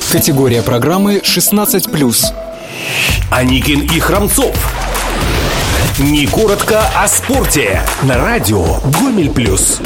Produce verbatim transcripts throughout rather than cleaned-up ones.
Категория программы шестнадцать плюс. Аникин и Храмцов. Не коротко о спорте. На радио Гомель Плюс.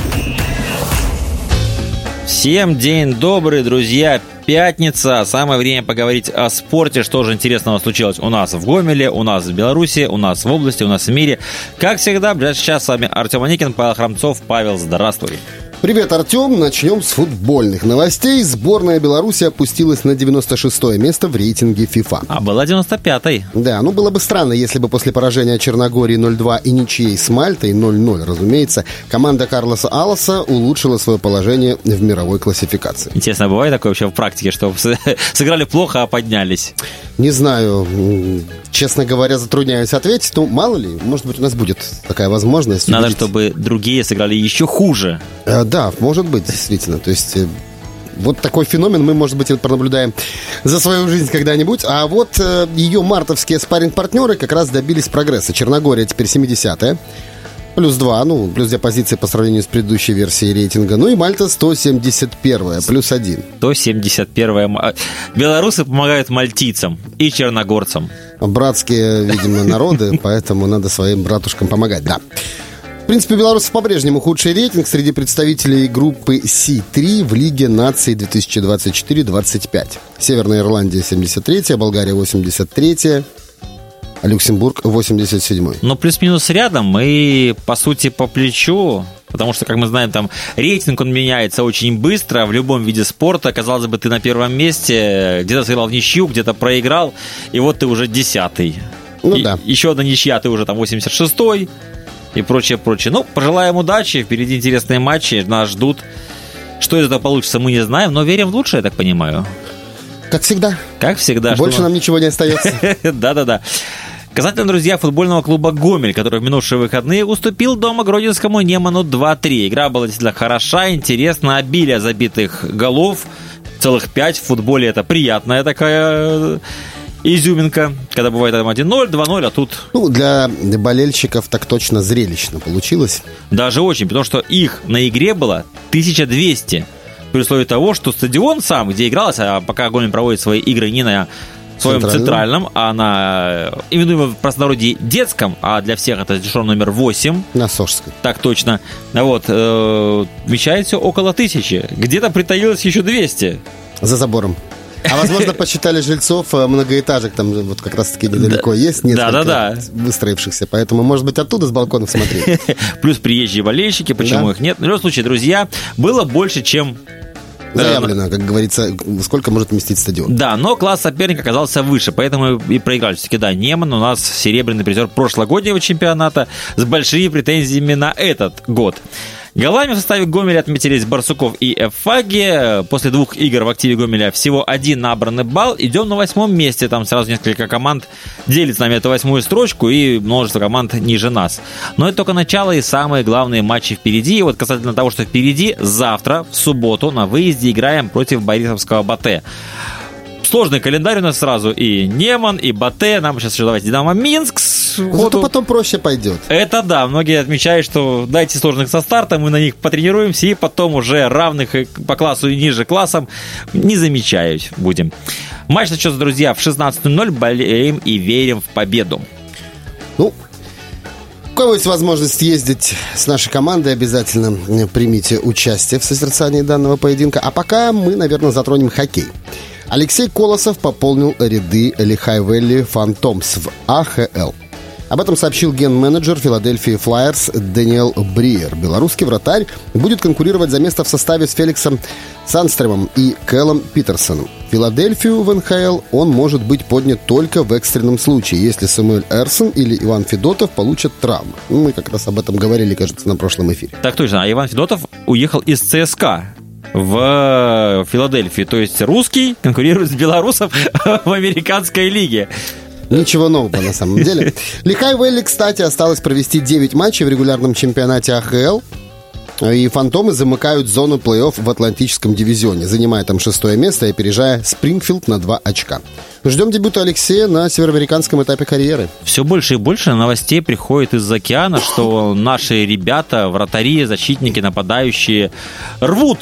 Всем день добрый, друзья. Пятница. Самое время поговорить о спорте. Что же интересного случилось у нас в Гомеле, у нас в Беларуси, у нас в области, у нас в мире. Как всегда, в ближайший час с вами Артем Аникин, Павел Храмцов. Павел, здравствуй. Привет, Артем. Начнем с футбольных новостей. Сборная Беларуси опустилась на девяносто шестое место в рейтинге FIFA. А была девяносто пятой. Да, ну было бы странно, если бы после поражения Черногории ноль два и ничьей с Мальтой ноль ноль, разумеется, команда Карлоса Алласа улучшила свое положение в мировой классификации. Интересно, бывает такое вообще в практике, что сыграли плохо, а поднялись? Не знаю, честно говоря, затрудняюсь ответить. Ну, мало ли, может быть, у нас будет такая возможность. Надо, увидеть. Чтобы другие сыграли еще хуже. Да, может быть, действительно. То есть вот такой феномен мы, может быть, пронаблюдаем за свою жизнь когда-нибудь. А вот ее мартовские спарринг-партнеры как раз добились прогресса. Черногория теперь семидесятая, плюс два, ну, плюс две позиции по сравнению с предыдущей версией рейтинга. Ну и Мальта сто семьдесят первая, плюс один. сто семьдесят первая. Белорусы помогают мальтийцам и черногорцам. Братские, видимо, народы, поэтому надо своим братушкам помогать, да. В принципе, у белорусов по-прежнему худший рейтинг среди представителей группы си три в Лиге наций две тысячи двадцать четыре двадцать пять. Северная Ирландия семьдесят третья, Болгария восемьдесят третья, а Люксембург восемьдесят седьмой. Ну, плюс-минус рядом и, по сути, по плечу. Потому что, как мы знаем, там рейтинг, он меняется очень быстро в любом виде спорта. Казалось бы, ты на первом месте, где-то сыграл в ничью, где-то проиграл, и вот ты уже десятый. Ну и, да. Еще одна ничья, ты уже там восемьдесят шестой. И прочее, прочее. Ну, пожелаем удачи. Впереди интересные матчи. Нас ждут. Что из этого получится, мы не знаем. Но верим в лучшее, я так понимаю. Как всегда. Как всегда. Больше нам ничего не остается. Да-да-да. Касательно, друзья, футбольного клуба «Гомель», который в минувшие выходные уступил дома гродненскому Неману два три. Игра была действительно хороша, интересна. Обилие забитых голов. Целых пять. В футболе это приятная такая... изюминка, когда бывает там один ноль, два ноль, а тут... Ну, для болельщиков так точно зрелищно получилось. Даже очень, потому что их на игре было тысяча двести. При условии того, что стадион сам, где игралось, а пока Гомель проводит свои игры не на своем центральном, центральном а на, именуемо в простонародье, детском, а для всех это дешевый номер восемь. На Сожской. Так точно. Вот, э, вмещается около тысячи. Где-то притаилось еще двести. За забором. А, возможно, посчитали жильцов многоэтажек, там вот как раз-таки недалеко да, есть несколько да, да, да. выстроившихся, поэтому, может быть, оттуда с балконов смотреть. Плюс приезжие болельщики, почему да. их нет? В любом случае, друзья, было больше, чем... заявлено, как говорится, сколько может вместить стадион. Да, но класс соперника оказался выше, поэтому и проиграли. Все-таки, да, Неман у нас серебряный призер прошлогоднего чемпионата с большими претензиями на этот год. Голами в составе Гомеля отметились Барсуков и Эфаги. После двух игр в активе Гомеля всего один набранный балл. Идем на восьмом месте. Там сразу несколько команд делят с нами эту восьмую строчку и множество команд ниже нас. Но это только начало и самые главные матчи впереди. И вот касательно того, что впереди, завтра, в субботу, на выезде играем против Борисовского Батэ. Сложный календарь у нас сразу. И Неман, и Батэ. Нам сейчас еще давайте Динамо Минск. Зато потом проще пойдет. Это да. Многие отмечают, что дайте сложных со старта, мы на них потренируемся, и потом уже равных по классу и ниже классам не замечать будем. Матч начнется, друзья, в шестнадцать ноль ноль. Болеем и верим в победу. Ну, у кого есть возможность ездить с нашей командой, обязательно примите участие в созерцании данного поединка. А пока мы, наверное, затронем хоккей. Алексей Колосов пополнил ряды Лихай Вэлли Фантомс в а ха эл. Об этом сообщил ген-менеджер Филадельфии Флайерс Дэниел Бриер. Белорусский вратарь будет конкурировать за место в составе с Феликсом Сандстремом и Кэлом Питерсоном. Филадельфию в эн ха эл он может быть поднят только в экстренном случае, если Самуэль Эрсон или Иван Федотов получат травму. Мы как раз об этом говорили, кажется, на прошлом эфире. Так точно. А Иван Федотов уехал из ЦСКА в Филадельфии. То есть русский конкурирует с белорусом в американской лиге. Ничего нового на самом деле. Лихай Вэлли, кстати, осталось провести девять матчей в регулярном чемпионате а ха эл. И фантомы замыкают зону плей-офф в Атлантическом дивизионе, занимая там шестое место и опережая Спрингфилд на два очка. Ждем дебюта Алексея на североамериканском этапе карьеры. Все больше и больше новостей приходит из океана, что наши ребята, вратари, защитники, нападающие рвут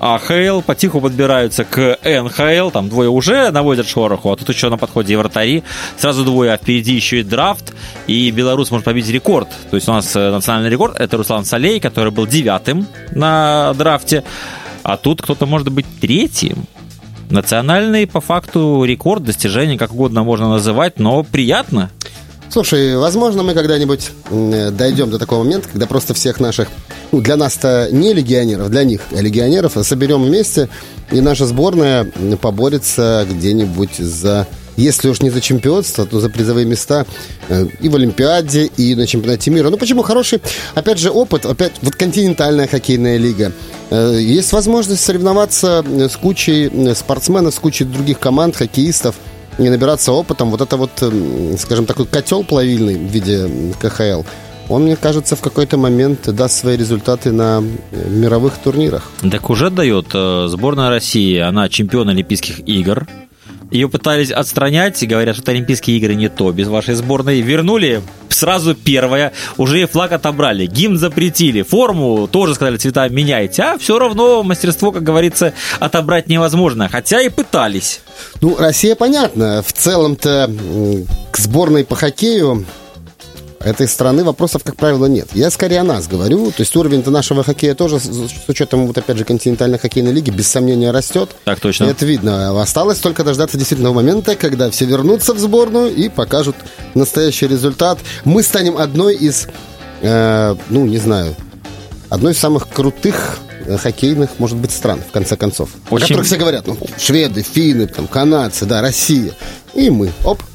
А Х Л потиху подбираются к Эн Х Л. Там двое уже наводят шороху, а тут еще на подходе и вратари. Сразу двое, а впереди еще и драфт. И белорус может побить рекорд. То есть у нас национальный рекорд — это Руслан Салей, который был девятым на драфте. А тут кто-то может быть третьим. Национальный, по факту, рекорд, достижение, как угодно можно называть, но приятно. Слушай, возможно, мы когда-нибудь дойдем до такого момента, когда просто всех наших, ну, для нас-то не легионеров, для них легионеров, соберем вместе, и наша сборная поборется где-нибудь за, если уж не за чемпионство, то за призовые места и в Олимпиаде, и на чемпионате мира. Ну, почему? Хороший, опять же, опыт, опять, вот континентальная хоккейная лига. Есть возможность соревноваться с кучей спортсменов, с кучей других команд, хоккеистов, и набираться опытом. Вот это вот, скажем, такой котел плавильный в виде Ка Ха Эл, он, мне кажется, в какой-то момент даст свои результаты на мировых турнирах. Так уже дает. Сборная России, она чемпион Олимпийских игр. Ее пытались отстранять, говорят, что Олимпийские игры не то без вашей сборной. Вернули сразу первое, уже и флаг отобрали, гимн запретили, форму тоже сказали, цвета меняйте, а все равно мастерство, как говорится, отобрать невозможно, хотя и пытались. Ну, Россия, понятно, в целом-то к сборной по хоккею этой страны вопросов, как правило, нет. Я скорее о нас говорю. То есть уровень-то нашего хоккея тоже, с учетом, вот опять же, континентальной хоккейной лиги, без сомнения растет. Так точно. Это видно. Осталось только дождаться действительного момента, когда все вернутся в сборную и покажут настоящий результат. Мы станем одной из, э, ну, не знаю, одной из самых крутых хоккейных, может быть, стран, в конце концов. Очень... О которых все говорят. Ну, шведы, финны, там, канадцы, да, Россия. И мы. Оп.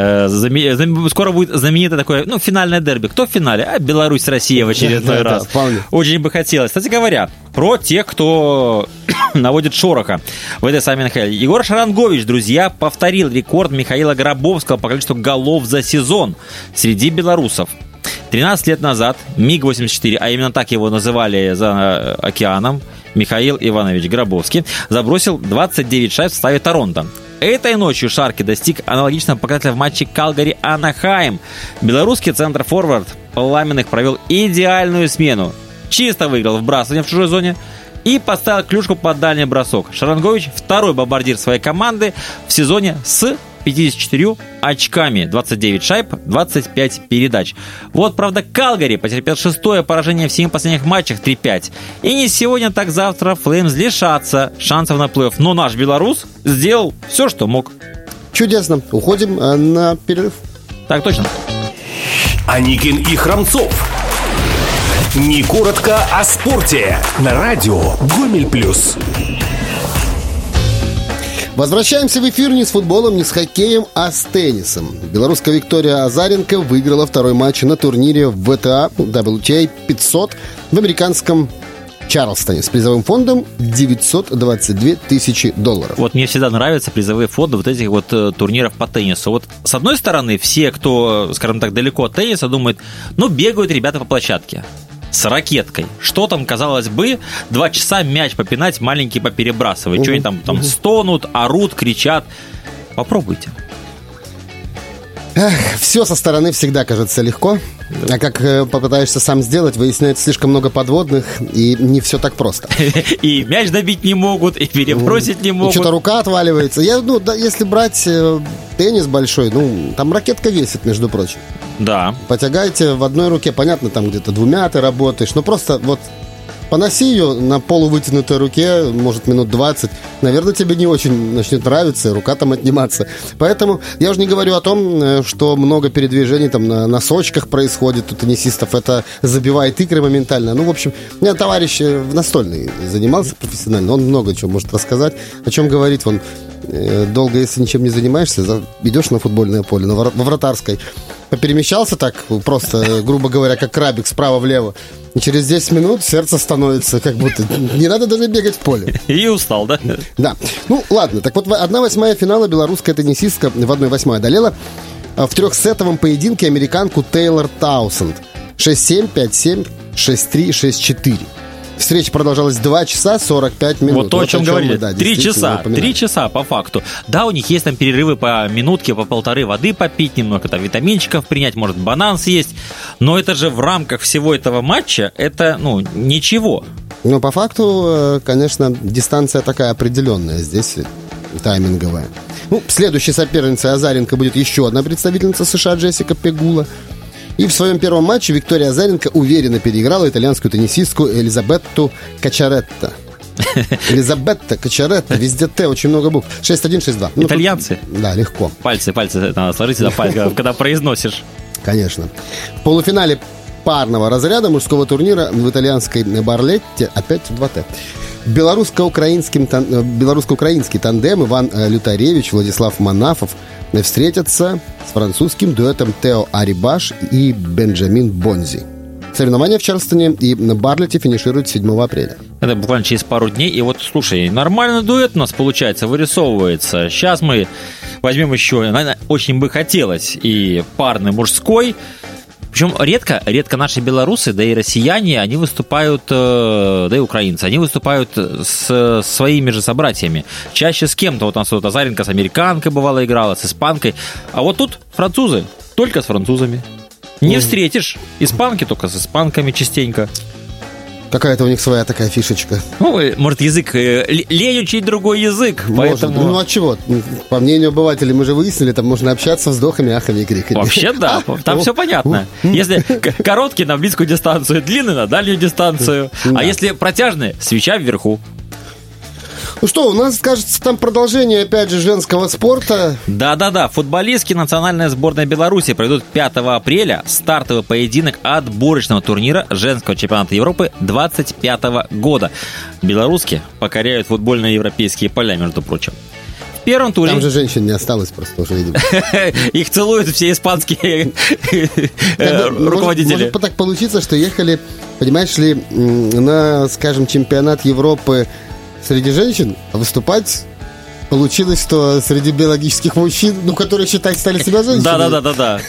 Скоро будет знаменитое такое, ну, финальное дерби. Кто в финале? А Беларусь, Россия в очередной да, раз. Да, да, очень бы хотелось. Кстати говоря, про тех, кто наводит шороха в этой самой Эн Ха Эль. Егор Шарангович, друзья, повторил рекорд Михаила Гробовского по количеству голов за сезон среди белорусов. тринадцать лет назад МиГ восемьдесят четыре, а именно так его называли за океаном, Михаил Иванович Гробовский, забросил двадцать девять шайб в составе Торонто. Этой ночью Шарки достиг аналогичного показателя в матче Калгари-Анахайм. Белорусский центр-форвард Пламенных провел идеальную смену. Чисто выиграл вбрасывание в чужой зоне и поставил клюшку под дальний бросок. Шарангович второй бомбардир своей команды в сезоне с пятьдесят четырьмя очками, двадцать девять шайб, двадцать пять передач. Вот, правда, Калгари потерпел шестое поражение в семи последних матчах, три пять. И не сегодня, так завтра Флеймс лишатся шансов на плей-офф. Но наш белорус сделал все, что мог. Чудесно. Уходим на перерыв. Так точно. Аникин и Храмцов. Не коротко о спорте. На радио Гомель Плюс. Возвращаемся в эфир не с футболом, не с хоккеем, а с теннисом. Белорусская Виктория Азаренко выиграла второй матч на турнире в вэ тэ а дабл ю ти эй пятьсот в американском Чарльстоне с призовым фондом девятьсот двадцать две тысячи долларов. Вот мне всегда нравятся призовые фонды вот этих вот э, турниров по теннису. Вот с одной стороны, все, кто, скажем так, далеко от тенниса, думают, ну, бегают ребята по площадке с ракеткой. Что там, казалось бы, два часа мяч попинать, маленький поперебрасывать. Угу. Что они там, там угу. стонут, орут, кричат. Попробуйте. Эх, все со стороны всегда кажется легко. А как э, попытаешься сам сделать, выясняется слишком много подводных, и не все так просто. И мяч добить не могут, и перебросить не могут. И что-то рука отваливается. Я, ну, да, если брать э, теннис большой, ну, там ракетка весит, между прочим. Да. Потягайте в одной руке, понятно, там где-то двумя ты работаешь, но просто вот поноси ее на полувытянутой руке, может, минут двадцать. Наверное, тебе не очень начнет нравиться, рука там отниматься. Поэтому я уже не говорю о том, что много передвижений там на носочках происходит у теннисистов. Это забивает икры моментально. Ну, в общем, у меня товарищ в настольной занимался профессионально. Он много чего может рассказать. О чем говорить, он долго, если ничем не занимаешься, идешь на футбольное поле, на во вратарской, поперемещался так, просто, грубо говоря, как крабик справа-влево, и через десять минут сердце становится как будто... Не надо даже бегать в поле. И устал, да? Да. Ну, ладно. Так вот, одна восьмая финала белорусская теннисистка в одной восьмой одолела в трехсетовом поединке американку Тейлор Таусенд. шесть семь, пять семь, шесть три, шесть четыре. Встреча продолжалась два часа сорок пять минут. Вот то, вот о чем, чем говорили. Да, три часа. Три часа по факту. Да, у них есть там перерывы по минутке, по полторы, воды попить, немного там витаминчиков принять, может, банан съесть. Но это же в рамках всего этого матча, это, ну, ничего. Но по факту, конечно, дистанция такая определенная здесь, тайминговая. Ну, следующей соперницей Азаренко будет еще одна представительница США Джессика Пегула. И в своем первом матче Виктория Азаренко уверенно переиграла итальянскую теннисистку Элизабетту Качаретта. Элизабетта Качаретта, везде Т, очень много букв. шесть один, шесть два. Итальянцы? Ну, да, легко. Пальцы, пальцы надо сложить на пальцы, когда произносишь. Конечно. В полуфинале парного разряда мужского турнира в итальянской Барлетте опять два Т. Белорусско-украинский, белорусско-украинский тандем Иван Лютаревич, Владислав Манафов встретятся с французским дуэтом Тео Арибаш и Бенджамин Бонзи. Соревнования в Чарльстоне и на Барлетте финишируют седьмого апреля. Это буквально через пару дней. И вот, слушай, нормальный дуэт у нас получается, вырисовывается. Сейчас мы возьмем еще, наверное, очень бы хотелось, и парный мужской. Причем редко, редко наши белорусы, да и россияне, они выступают, да и украинцы, они выступают с своими же собратьями. Чаще с кем-то. Вот у нас вот Азаренко с американкой бывало играла, с испанкой. А вот тут французы, только с французами. Не mm. встретишь. Испанки только с испанками частенько. Какая-то у них своя такая фишечка. Ну, может, язык, лень учить другой язык, может, поэтому... Ну, а чего? По мнению обывателей, мы же выяснили, там можно общаться вздохами, ахами и криками. Вообще, да, там все понятно. Если короткий на близкую дистанцию, длинный на дальнюю дистанцию, а если протяжный, свеча вверху. Ну что, у нас, кажется, там продолжение, опять же, женского спорта. Да-да-да, футболистки национальной сборной Беларуси пройдут пятого апреля стартовый поединок отборочного турнира женского чемпионата Европы двадцать пятого года. Белорусски покоряют футбольные европейские поля, между прочим. В первом туре... Там же женщин не осталось просто уже, видимо. Их целуют все испанские руководители. Может так получиться, что ехали, понимаешь ли, на, скажем, чемпионат Европы среди женщин, а выступать получилось, что среди биологических мужчин, ну, которые считать стали себя женщинами. Да-да-да-да-да.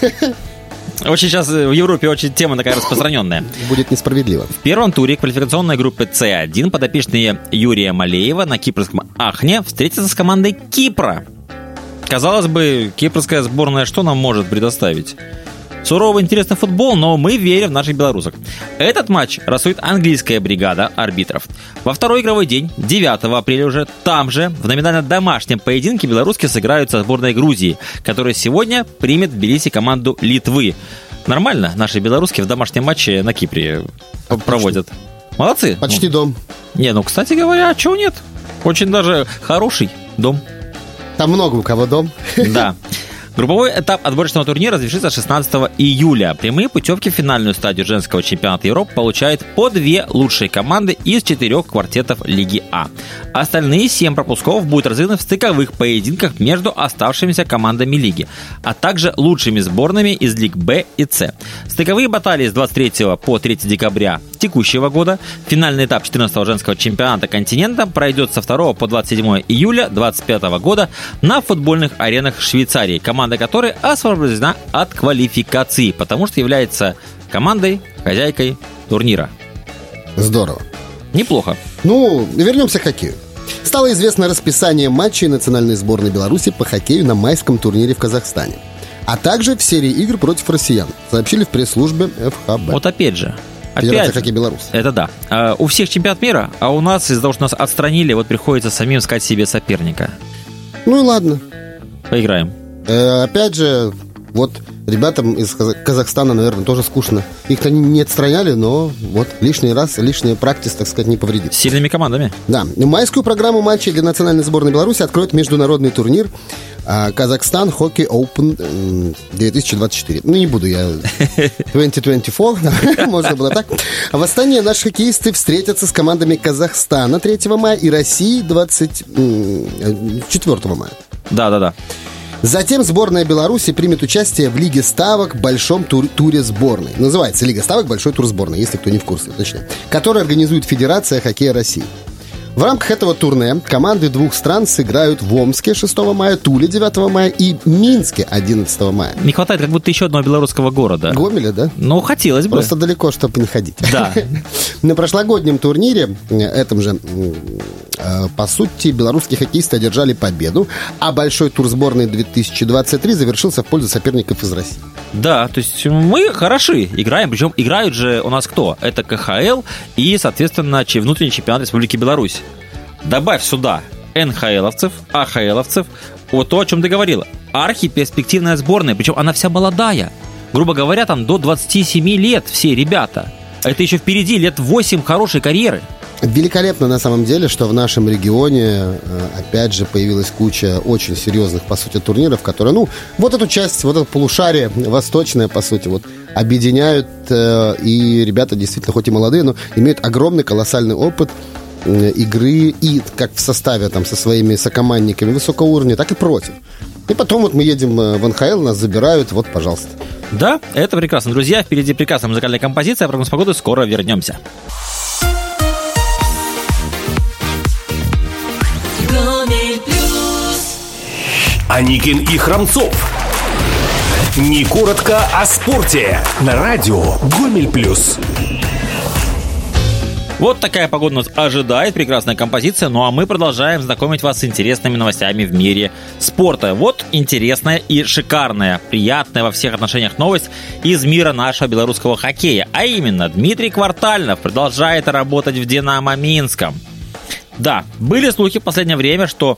Очень сейчас в Европе очень тема такая распространенная. Будет несправедливо. В первом туре квалификационной группы С один подопечные Юрия Малеева на кипрском Ахне встретятся с командой Кипра. Казалось бы, кипрская сборная что нам может предоставить? Суровый, интересный футбол, но мы верим в наших белорусок. Этот матч рассудит английская бригада арбитров. Во второй игровой день, девятого апреля уже, там же, в номинально домашнем поединке белоруски сыграют со сборной Грузии, которая сегодня примет в Тбилиси команду Литвы. Нормально наши белоруски в домашнем матче на Кипре Отлично. Проводят. Молодцы. Почти ну, дом. Не, ну, кстати говоря, чего нет? Очень даже хороший дом. Там много у кого дом. Да. Групповой этап отборочного турнира завершится шестнадцатого июля. Прямые путевки в финальную стадию женского чемпионата Европы получают по две лучшие команды из четырех квартетов Лиги А. Остальные семь пропусков будут разыграны в стыковых поединках между оставшимися командами лиги, а также лучшими сборными из лиг Б и С. Стыковые баталии с двадцать третьего по третьего декабря текущего года. Финальный этап четырнадцатого женского чемпионата континента пройдет со второго по двадцать седьмого июля две тысячи двадцать пятого года на футбольных аренах Швейцарии. Команда которая освобождена от квалификации, потому что является командой, хозяйкой турнира. Здорово. Неплохо. Ну, вернемся к хоккею. Стало известно расписание матчей национальной сборной Беларуси по хоккею на майском турнире в Казахстане, а также в серии игр против россиян, сообщили в пресс-службе эф ха бэ. Вот опять же. Федерация Опять, хоккея Беларусь. Это да. А, у всех чемпионат мира, а у нас из-за того, что нас отстранили, вот приходится самим искать себе соперника. Ну и ладно. Поиграем. Э, опять же, вот ребятам из Казахстана, наверное, тоже скучно. Их-то не отстраняли, но вот лишний раз, лишняя практика, так сказать, не повредит. С сильными командами. Да. Майскую программу матчей для национальной сборной Беларуси откроет международный турнир Казахстан Хоккей Open две тысячи двадцать четыре. Ну, не буду я... две тысячи двадцать четыре, можно было так. А в Астане наши хоккеисты встретятся с командами Казахстана третьего мая и России двадцать четвёртого мая. Да-да-да. Затем сборная Беларуси примет участие в Лиге ставок Большом тур- туре сборной. Называется Лига ставок Большой тур сборной, если кто не в курсе, точнее. Который организует Федерация хоккея России. В рамках этого турне команды двух стран сыграют в Омске шестого мая, Туле девятого мая и Минске одиннадцатого мая. Не хватает как будто еще одного белорусского города. Гомеля, да? Ну, хотелось бы. Просто далеко, чтобы не ходить. Да. На прошлогоднем турнире, этом же По сути, белорусские хоккеисты одержали победу, а большой тур сборной две тысячи двадцать три завершился в пользу соперников из России. Да, то есть мы хороши играем, причем играют же у нас кто? Это ка ха эл и, соответственно, внутренний чемпионат Республики Беларусь. Добавь сюда эн ха эловцев, а ха эловцев, вот то, о чем ты говорила. Архиперспективная сборная, причем она вся молодая. Грубо говоря, там до двадцати семи лет все ребята. Это еще впереди лет восемь хорошей карьеры. Великолепно на самом деле, что в нашем регионе, опять же, появилась куча очень серьезных, по сути, турниров, которые, ну, вот эту часть, вот это полушарие восточное, по сути, вот, объединяют, и ребята действительно, хоть и молодые, но имеют огромный, колоссальный опыт игры и как в составе там со своими сокомандниками высокого уровня, так и против. И потом вот мы едем в эн ха эл, нас забирают, вот, пожалуйста. Да, это прекрасно, друзья. Впереди прекрасная музыкальная композиция. Прогноз погоды, скоро вернемся. Аникин и Храмцов. Не коротко о спорте. На радио Гомель Плюс. Вот такая погода нас ожидает, прекрасная композиция. Ну а мы продолжаем знакомить вас с интересными новостями в мире спорта. Вот интересная и шикарная, приятная во всех отношениях новость из мира нашего белорусского хоккея. А именно, Дмитрий Квартальнов продолжает работать в «Динамо» Минском. Да, были слухи в последнее время, что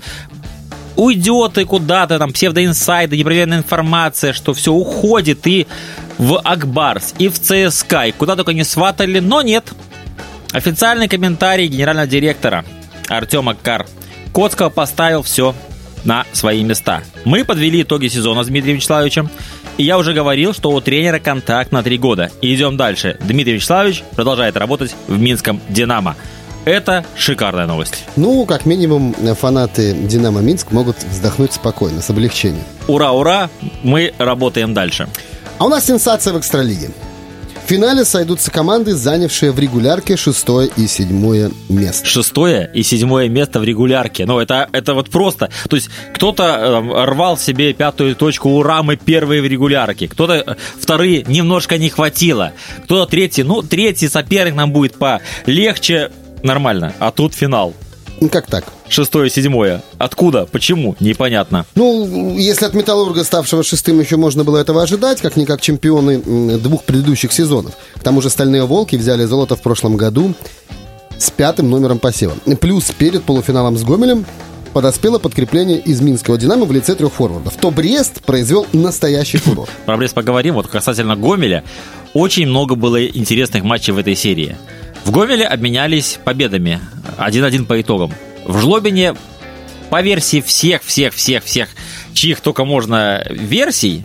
уйдет и куда-то, там псевдоинсайды, непроверенная информация, что все уходит и в Акбарс, и в ЦСКА, и куда только не сватали, но нет. Официальный комментарий генерального директора Артема Кар Коцкого поставил все на свои места. Мы подвели итоги сезона с Дмитрием Вячеславовичем, и я уже говорил, что у тренера контракт на три года. И идем дальше. Дмитрий Вячеславович продолжает работать в Минском «Динамо». Это шикарная новость. Ну, как минимум, фанаты «Динамо Минск» могут вздохнуть спокойно, с облегчением. Ура, ура, мы работаем дальше. А у нас сенсация в экстралиге. В финале сойдутся команды, занявшие в регулярке шестое и седьмое место. Шестое и седьмое место в регулярке. Ну, это, это вот просто. То есть, кто-то э, рвал себе пятую точку, ура, мы первые в регулярке. Кто-то вторые немножко не хватило. Кто-то третий, ну, третий соперник нам будет полегче. Нормально. А тут финал. Ну, как так? Шестое, седьмое. Откуда? Почему? Непонятно. Ну, если от «Металлурга», ставшего шестым, еще можно было этого ожидать, как-никак чемпионы двух предыдущих сезонов. К тому же «Стальные волки» взяли золото в прошлом году с пятым номером посева. Плюс перед полуфиналом с Гомелем подоспело подкрепление из минского «Динамо» в лице трех форвардов. То Брест произвел настоящий фурор. Про Брест поговорим. Вот касательно Гомеля, очень много было интересных матчей в этой серии. В Гомеле обменялись победами. один-один по итогам. В Жлобине, по версии всех-всех-всех-всех, чьих только можно версий,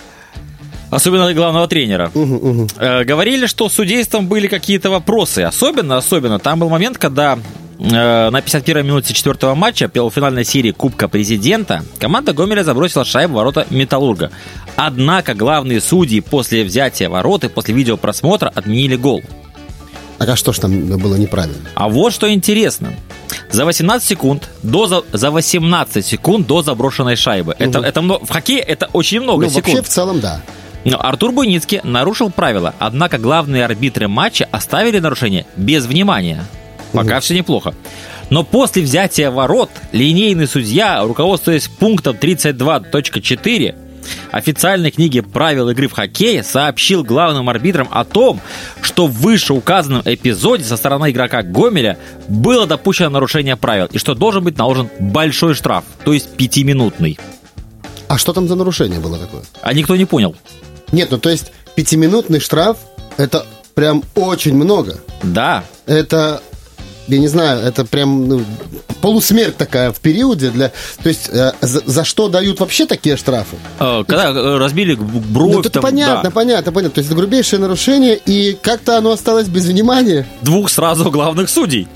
особенно главного тренера, угу, угу. э, говорили, что с судейством были какие-то вопросы. Особенно, особенно, там был момент, когда э, на пятьдесят первой минуте четвертого матча полуфинальной серии Кубка Президента команда Гомеля забросила шайбу в ворота «Металлурга». Однако главные судьи после взятия ворот и после видеопросмотра отменили гол. Так а что ж там было неправильно? А вот что интересно. За восемнадцать секунд до, за, за восемнадцать секунд до заброшенной шайбы. Угу. Это, это много, в хоккее это очень много ну, секунд. Вообще в целом да. Но Артур Буйницкий нарушил правила. Однако главные арбитры матча оставили нарушение без внимания. Пока угу. все неплохо. Но после взятия ворот линейный судья, руководствуясь пунктом тридцать два точка четыре официальной книги правил игры в хоккее, сообщил главным арбитрам о том, что в вышеуказанном эпизоде со стороны игрока Гомеля было допущено нарушение правил и что должен быть наложен большой штраф, то есть пятиминутный. А что там за нарушение было такое? А никто не понял. Нет, ну то есть пятиминутный штраф — это прям очень много. Да. Это... Я не знаю, это прям ну, полусмерть такая в периоде для... То есть э, за, за что дают вообще такие штрафы? Э, когда это... разбили бровь... Ну, это там, понятно, да. понятно, понятно. То есть это грубейшее нарушение, и как-то оно осталось без внимания. Двух сразу главных судей.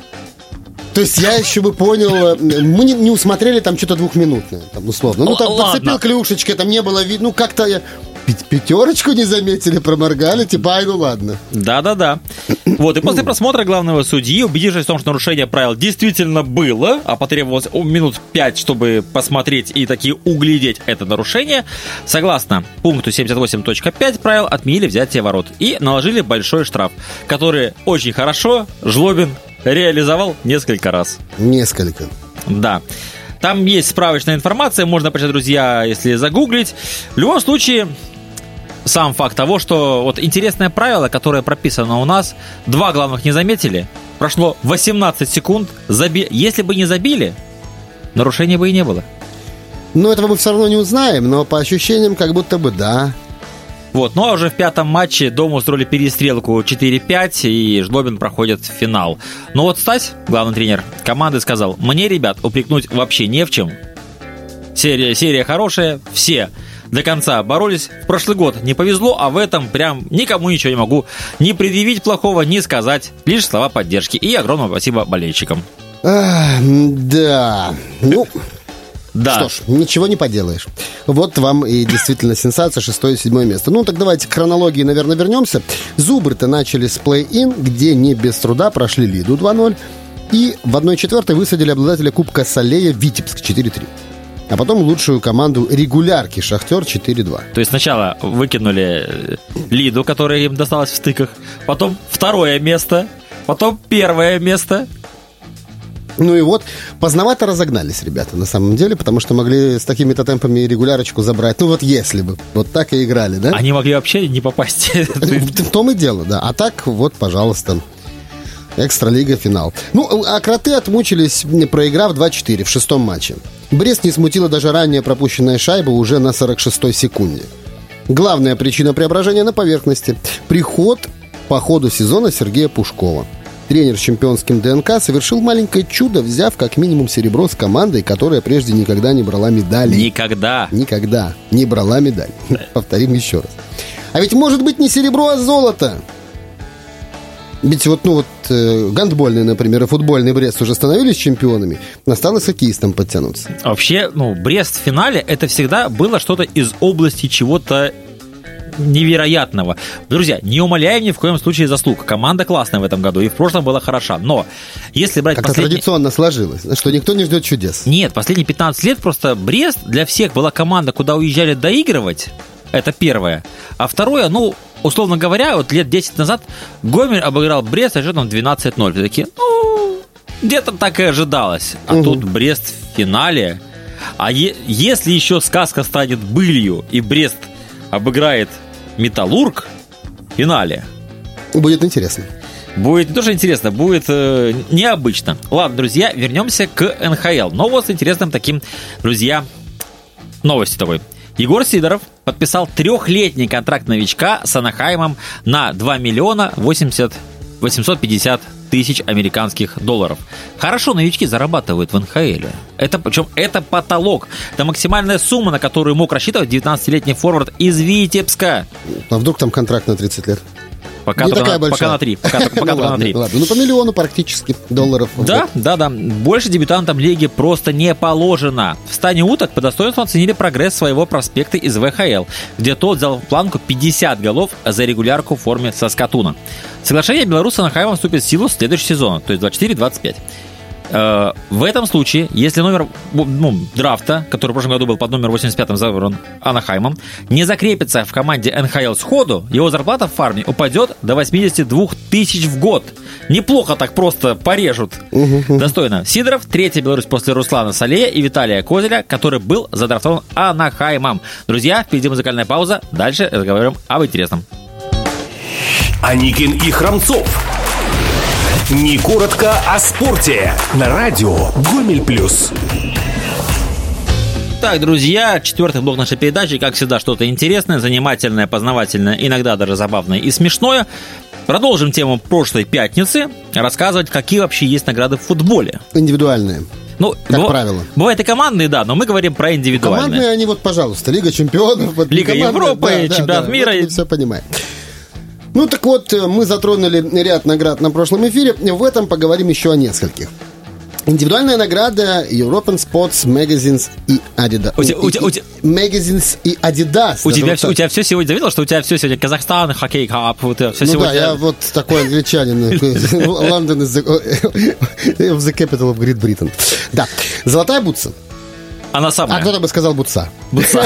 То есть я еще бы понял... Мы не, не усмотрели там что-то двухминутное, там, условно. Ну, там Ладно. подцепил клюшечкой, там не было видно. Ну, как-то я... Пятерочку не заметили, проморгали, типа, ай, ну ладно. Да-да-да. Вот, и после просмотра главного судьи, убедившись в том, что нарушение правил действительно было, а потребовалось минут пять, чтобы посмотреть и таки углядеть это нарушение, согласно пункту семьдесят восемь точка пять правил, отменили взятие ворот и наложили большой штраф, который очень хорошо Жлобин реализовал несколько раз. Несколько. Да. Там есть справочная информация, можно почитать, друзья, если загуглить. В любом случае, сам факт того, что вот интересное правило, которое прописано у нас, два главных не заметили, прошло восемнадцать секунд, заби... если бы не забили, нарушения бы и не было. Ну, этого мы все равно не узнаем, но по ощущениям, как будто бы да. Вот, ну а уже в пятом матче дома устроили перестрелку четыре пять, и Жлобин проходит в финал. Но вот Стась, главный тренер команды, сказал: мне, ребят, упрекнуть вообще не в чем. Серия, серия хорошая, все до конца боролись. В прошлый год не повезло, а в этом прям никому ничего не могу ни предъявить плохого, ни сказать. Лишь слова поддержки. И огромное спасибо болельщикам. А, да, ну... Да. Что ж, ничего не поделаешь. Вот вам и действительно сенсация, шестое и седьмое место. Ну, так давайте к хронологии, наверное, вернемся. Зубры-то начали с плей-ин, где не без труда прошли Лиду два ноль. И в одной четвертой высадили обладателя Кубка Салея Витебск четыре три. А потом лучшую команду регулярки Шахтер четыре два. То есть сначала выкинули Лиду, которая им досталась в стыках, потом второе место, потом первое место. Ну и вот, поздновато разогнались ребята, на самом деле, потому что могли с такими-то темпами регулярочку забрать. Ну вот если бы, вот так и играли, да? Они могли вообще не попасть. В том и дело, да. А так, вот, пожалуйста, Экстралига, финал. Ну, а кроты отмучились, проиграв два четыре в шестом матче. Брест не смутила даже ранее пропущенная шайба уже на сорок шестой секунде. Главная причина преображения на поверхности. Приход по ходу сезона Сергея Пушкова. Тренер с чемпионским ДНК совершил маленькое чудо, взяв как минимум серебро с командой, которая прежде никогда не брала медали. Никогда. Никогда не брала медаль. Повторим еще раз. А ведь может быть не серебро, а золото. Ведь вот, ну вот, э, гандбольный, например, и футбольный Брест уже становились чемпионами. Настало с хоккеистом подтянуться. Вообще, ну, Брест в финале это всегда было что-то из области чего-то невероятного. Друзья, не умаляем ни в коем случае заслуг. Команда классная в этом году и в прошлом была хороша. Но если брать как-то последний... традиционно сложилось, что никто не ждет чудес. Нет, последние пятнадцать лет просто Брест для всех была команда, куда уезжали доигрывать. Это первое. А второе, ну, условно говоря, вот лет десять назад Гомель обыграл Брест со счетом двенадцать ноль. Все такие, ну, где-то так и ожидалось. А угу. Тут Брест в финале. А е- если еще сказка станет былью, и Брест обыграет Металлург в финале, будет интересно. Будет не то, что интересно, будет э, необычно. Ладно, друзья, вернемся к эн ха эл. Но вот с интересным таким, друзья, новостью такой. Егор Сидоров подписал трехлетний контракт новичка с Анахаймом на два миллиона восемьсот пятьдесят тысяч американских долларов. Хорошо новички зарабатывают в эн ха эле. Это, причем это потолок. Это максимальная сумма, на которую мог рассчитывать девятнадцатилетний форвард из Витебска. А вдруг там контракт на тридцать лет? Пока, не только такая на, большая. пока на три. Пока, пока ну, только ладно, на три. Ладно. Ну, по миллиону практически долларов. Да, да, да. Больше дебютантам лиги просто не положено. В стане уток по достоинству оценили прогресс своего проспекта из вэ ха эл, где тот взял в планку пятьдесят голов за регулярку в форме Саскатуна. Соглашение белоруса с Анахаймом вступит в силу в следующий сезон, то есть двадцать четыре двадцать пять. В этом случае, если номер ну, драфта, который в прошлом году был под номером восемьдесят пятым забран Анахаймом, не закрепится в команде эн ха эл сходу, его зарплата в фарме упадет до восемьдесят две тысячи в год. Неплохо так просто порежут. Достойно. Сидоров, третий белорус после Руслана Салея и Виталия Козеля, который был задрафтован Анахаймом. Друзья, впереди музыкальная пауза. Дальше разговариваем об интересном. Аникин и Храмцов. Не коротко о спорте. На радио Гомель Плюс. Так, друзья, четвертый блок нашей передачи. Как всегда, что-то интересное, занимательное, познавательное, иногда даже забавное и смешное. Продолжим тему прошлой пятницы. Рассказывать, какие вообще есть награды в футболе. Индивидуальные. Ну, как бо- правило. Бывают и командные, да, но мы говорим про индивидуальные. Командные они вот, пожалуйста, Лига чемпионов. Вот, Лига Европы, да, чемпионат да, мира. Вот мы все понимаем. Ну так вот, мы затронули ряд наград на прошлом эфире. В этом поговорим еще о нескольких. Индивидуальная награда European Sports Magazines и Adidas. У тебя, у тебя, у тебя... Magazines и Adidas. У тебя, все, у тебя все сегодня, заметил, что у тебя все сегодня Казахстан, хоккей, кап, вот все ну сегодня. Да, я вот такой англичанин. London is the, the capital of Great Britain. Да, золотая бутса. Она самая. А кто-то бы сказал Бутса. Бутса.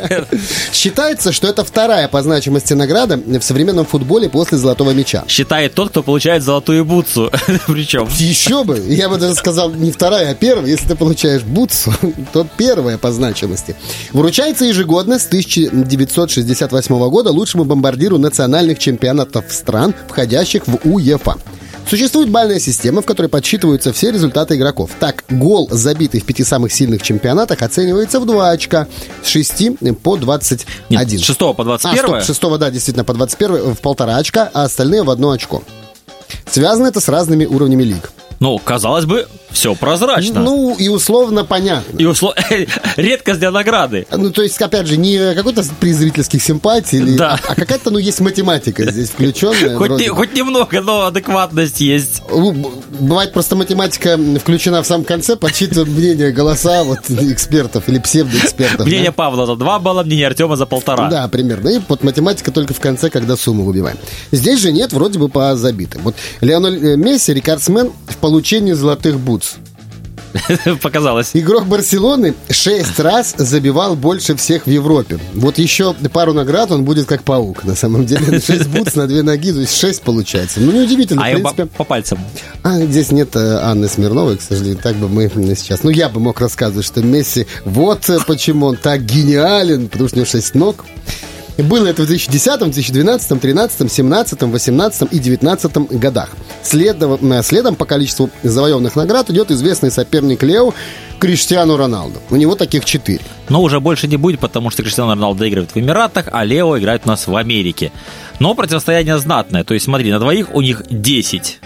Считается, что это вторая по значимости награда в современном футболе после золотого мяча. Считает тот, кто получает золотую бутсу. Причем. Еще бы. Я бы даже сказал не вторая, а первая. Если ты получаешь бутсу, то первая по значимости. Вручается ежегодно с тысяча девятьсот шестьдесят восьмого года лучшему бомбардиру национальных чемпионатов стран, входящих в УЕФА. Существует бальная система, в которой подсчитываются все результаты игроков. Так, гол, забитый в пяти самых сильных чемпионатах, оценивается в два очка. С шести по двадцать один. Нет, с шестого по двадцать первое? А, стоп, с шестого, да, действительно, по двадцать первое в полтора очка, а остальные в одно очко. Связано это с разными уровнями лиг. Ну, казалось бы, все прозрачно. Ну, и условно понятно. И услов... Редкость для награды. Ну, то есть, опять же, не какой-то приз зрительских симпатий, или... Да. а, а какая-то, ну, есть математика здесь включенная. Хоть, не, хоть немного, но адекватность есть. Бывает просто математика включена в самом конце, подсчитывает мнение, голоса вот экспертов или псевдоэкспертов. Мнение да? Павла за два балла, мнение Артема за полтора. Да, примерно. И вот математика только в конце, когда сумму выбиваем. Здесь же нет, вроде бы по забитым. Вот Лионель Месси рекордсмен в получении золотых бутс. Показалось. Игрок Барселоны шесть раз забивал больше всех в Европе. Вот еще пару наград, он будет как паук. На самом деле, шесть бутс на две ноги, то есть шесть получается. Ну, неудивительно, а в принципе. По, по пальцам. А здесь нет Анны Смирновой, к сожалению. Так бы мы сейчас... Ну, я бы мог рассказывать, что Месси... Вот почему он так гениален, потому что у него шесть ног. Было это в две тысячи десятом, две тысячи двенадцатом, две тысячи тринадцатом, две тысячи семнадцатом, две тысячи восемнадцатом и две тысячи девятнадцатом годах. Следом, следом по количеству завоеванных наград идет известный соперник Лео Криштиану Роналду. У него таких четыре. Но уже больше не будет, потому что Криштиану Роналду играет в Эмиратах, а Лео играет у нас в Америке. Но противостояние знатное. То есть, смотри, на двоих у них десять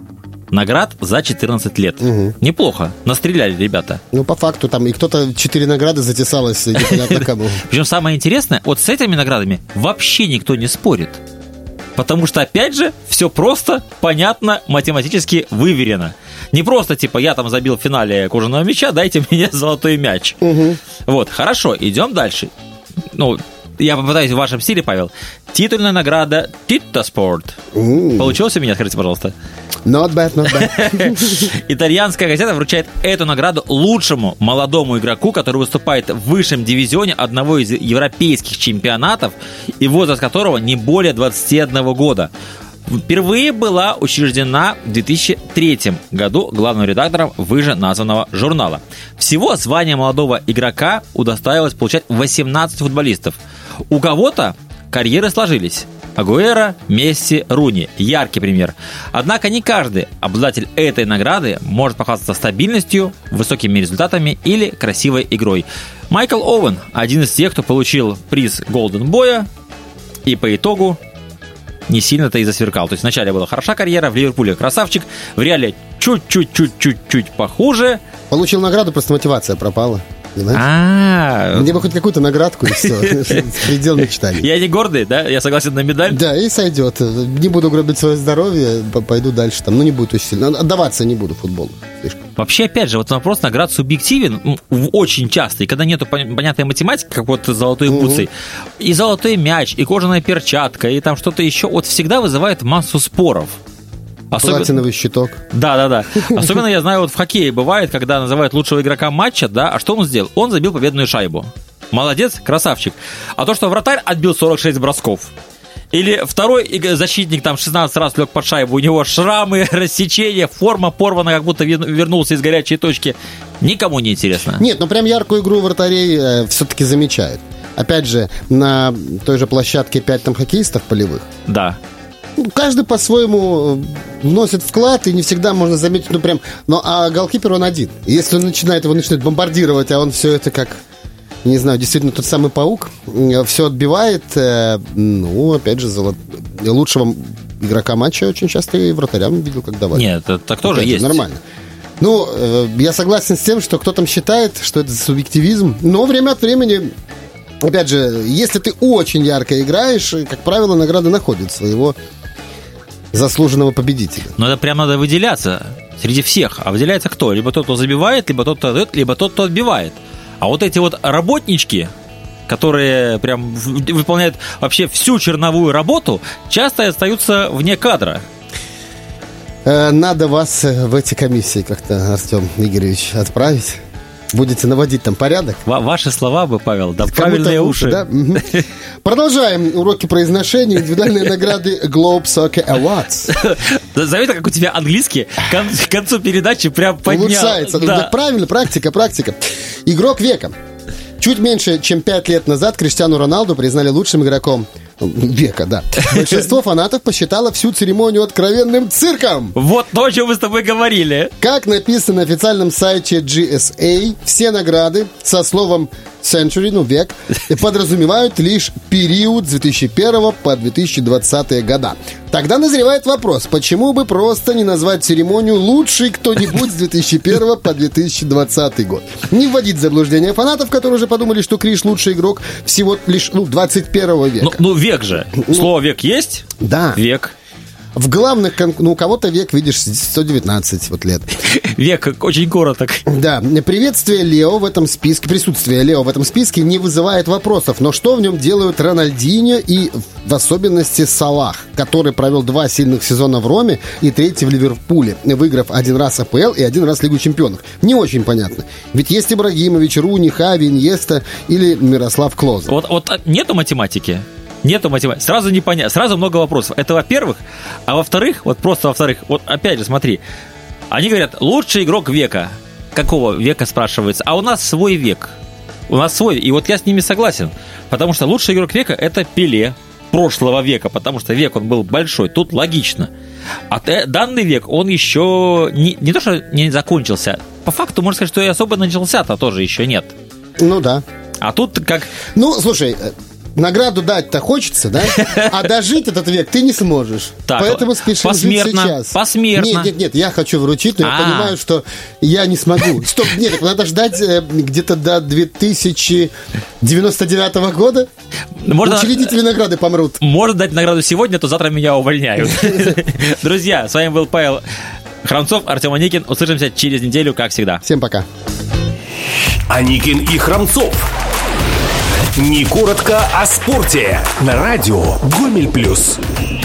наград за четырнадцать лет. Угу. Неплохо. Настреляли ребята. Ну, по факту, там и кто-то четыре награды затесалось, непонятно кому. Причем самое интересное, вот с этими наградами вообще никто не спорит. Потому что, опять же, все просто, понятно, математически выверено. Не просто, типа, я там забил в финале кожаного мяча, дайте мне золотой мяч. Угу. Вот, хорошо, идем дальше. Ну, я попытаюсь в вашем стиле, Павел. Титульная награда Титтоспорт. Mm. Получилось у меня? Скажите, пожалуйста. Not bad, not bad. Итальянская газета вручает эту награду лучшему молодому игроку, который выступает в высшем дивизионе одного из европейских чемпионатов и возраст которого не более двадцати одного года. Впервые была учреждена в две тысячи третьем году главным редактором выше названного журнала. Всего звание молодого игрока удостаивалось получать восемнадцать футболистов. У кого-то карьеры сложились. Агуэро, Месси, Руни. Яркий пример. Однако не каждый обладатель этой награды может похвастаться стабильностью, высокими результатами или красивой игрой. Майкл Оуэн – один из тех, кто получил приз Голден Боя, и по итогу не сильно-то и засверкал. То есть вначале была хороша карьера, в Ливерпуле красавчик, в Реале чуть-чуть-чуть-чуть похуже. Получил награду, просто мотивация пропала. А-а-а. Мне бы хоть какую-то наградку и все. Предел мечтаний. Я не гордый, да? Я согласен на медаль. Да, и сойдет. Не буду гробить свое здоровье, пойду дальше там. Ну, не будет очень сильно. Отдаваться не буду футболу. Вообще, опять же, вот вопрос наград субъективен очень часто. И когда нету понятной математики, как вот золотой бутсы, и золотой мяч, и кожаная перчатка, и там что-то еще, вот всегда вызывает массу споров. Особенно... Платиновый щиток. Да, да, да. Особенно я знаю, вот в хоккее бывает, когда называют лучшего игрока матча, да, а что он сделал? Он забил победную шайбу. Молодец, красавчик. А то, что вратарь отбил сорок шесть бросков. Или второй защитник там шестнадцать раз лег под шайбу, у него шрамы, рассечения, форма порвана, как будто вернулся из горячей точки. Никому не интересно. Нет, ну прям яркую игру вратарей э, все-таки замечают. Опять же, на той же площадке пять там хоккеистов полевых. Да. Каждый по-своему вносит вклад, и не всегда можно заметить, ну прям, ну а голкипер он один. Если он начинает его начинает бомбардировать, а он все это как, не знаю, действительно тот самый паук, все отбивает, ну, опять же, золот... лучшего игрока матча очень часто и вратарям видел, как давали. Нет, это так тоже опять есть. Нормально. Ну, я согласен с тем, что кто там считает, что это субъективизм, но время от времени... Опять же, если ты очень ярко играешь, как правило, награда находит своего заслуженного победителя. Но это прям надо выделяться среди всех. А выделяется кто? Либо тот, кто забивает, либо тот, кто дает, либо тот, кто отбивает. А вот эти вот работнички, которые прям выполняют вообще всю черновую работу, часто остаются вне кадра. Надо вас в эти комиссии как-то, Артем Игоревич, отправить. Будете наводить там порядок. Ва- ваши слова бы, Павел, да, Кому-то правильные лучше, уши. да? Мгм. Продолжаем уроки произношения. Индивидуальные награды Globe Soccer Awards. Заметил, как у тебя английский к кон- к концу передачи прям поднял. Улучшается. Ну, Да. так правильно, практика, практика. Игрок века. Чуть меньше, чем пять лет назад Криштиану Роналду признали лучшим игроком века, да. Большинство фанатов посчитало всю церемонию откровенным цирком. Вот то, о чем мы с тобой говорили. Как написано на официальном сайте джи эс эй, все награды со словом century, ну век, подразумевают лишь период с две тысячи первого по две тысячи двадцатые года. Тогда назревает вопрос, почему бы просто не назвать церемонию «Лучший кто-нибудь с две тысячи первого по две тысячи двадцатый год». Не вводить в заблуждение фанатов, которые уже подумали, что Криш лучший игрок всего лишь ну, двадцать первого века. Ну, ну, век же. Слово век есть? Да. Век. В главных, кон- ну, у кого-то век, видишь, сто девятнадцать вот лет. Век очень короток. Да, приветствие Лео в этом списке, присутствие Лео в этом списке не вызывает вопросов. Но что в нем делают Рональдиньо и в особенности Салах, который провел два сильных сезона в Роме и третий в Ливерпуле, выиграв один раз а пэ эл и один раз Лигу чемпионов? Не очень понятно. Ведь есть Ибрагимович, Руни, Хави, Иньеста или Мирослав Клозе. Вот, вот нету математики. Нету математики. Сразу непонятно. Сразу много вопросов. Это во-первых. А во-вторых, вот просто во-вторых, вот опять же, смотри. Они говорят, лучший игрок века. Какого века, спрашивается? А у нас свой век. У нас свой. И вот я с ними согласен. Потому что лучший игрок века – это Пеле прошлого века. Потому что век он был большой. Тут логично. А т- данный век, он еще не, не то, что не закончился. По факту, можно сказать, что и особо начался-то тоже еще нет. Ну да. А тут как... Ну, слушай, награду дать-то хочется, да? А дожить этот век ты не сможешь. Так, Поэтому спешим жить посмертно, сейчас. посмертно. Нет, нет, нет, я хочу вручить, но я А. понимаю, что я не смогу. Стоп, нет, так надо ждать э, где-то до две тысячи девяносто девятого года. Можно- Учредители награды помрут. Может дать награду сегодня, то завтра меня увольняют. Друзья, с вами был Павел Храмцов, Артем Аникин. Услышимся через неделю, как всегда. Всем пока. Аникин и Храмцов. Не коротко о спорте. На радио Гомель Плюс.